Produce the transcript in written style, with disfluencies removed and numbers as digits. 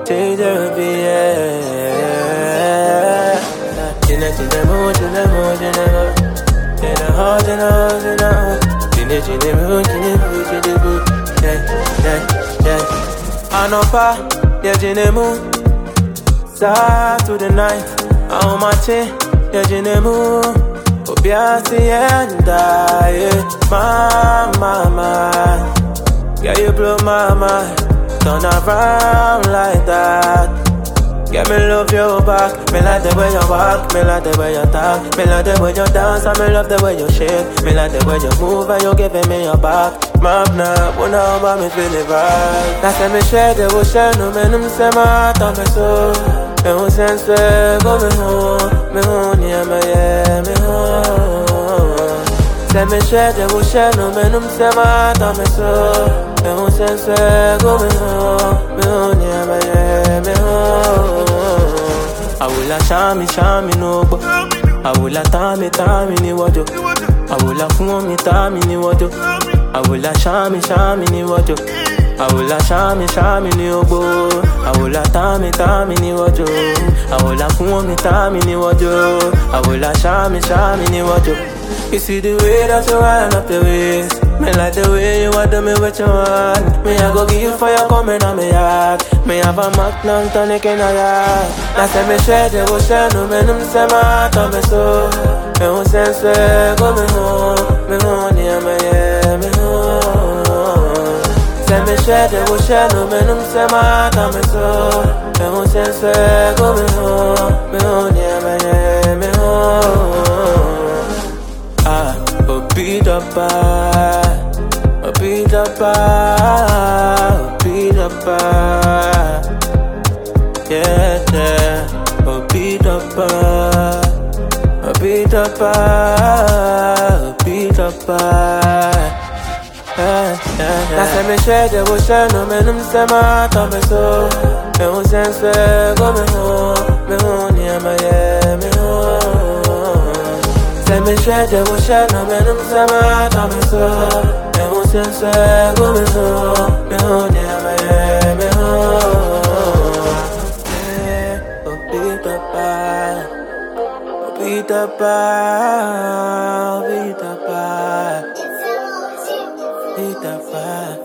Anopa, yeah, jinemu. Sa to the night, how much yeah, jinemu. Obiasi and die, mama. Yeah, you blow my mind. Turn around like that. Yeah, me love your back. Me like the way you walk. Me like the way you talk. Me like the way you dance. And me love the way you shake. Me like the way you move and you giving me your back. Map now, when I about me feeling right. That's when me share the ocean. No me num se mata me so. Me un sense go me home. Me home yeah me yeah me home. Say me share the ocean. No me num se mata me so. Me un sense go me home. Me home yeah me yeah me home. I will a shami no bo. I will a tami ni wajo. I will a fumi tami ni wajo. I will a shami ni wajo. I will a shami ni obo. I will a tami ni wajo. I will a fumi tami ni wajo. I will a shami ni wajo. You see the way that you wind up the waist. Me like the way you want to me what you want. Me I go give you fire coming on me yard. Me have a magnum tonic in a yard. I say me share the ocean, no me num se mata me so. Me un sense go me home. Me home yeah me yeah me home. Say me share the ocean, no me num se mata me so. Me un sense go me home. Me home yeah me yeah me home. Beat up, beat up, beat up, yeah, yeah. Beat up, beat up, beat up, yeah. That's me share the ocean, no me num se mata me so. Me un sense go me home, me home yeah me yeah me home. Say me share the ocean, no me num se mata me so. Me un sense go me home, me home yeah me yeah me home. Yeah, beat up, beat up, beat up, beat up.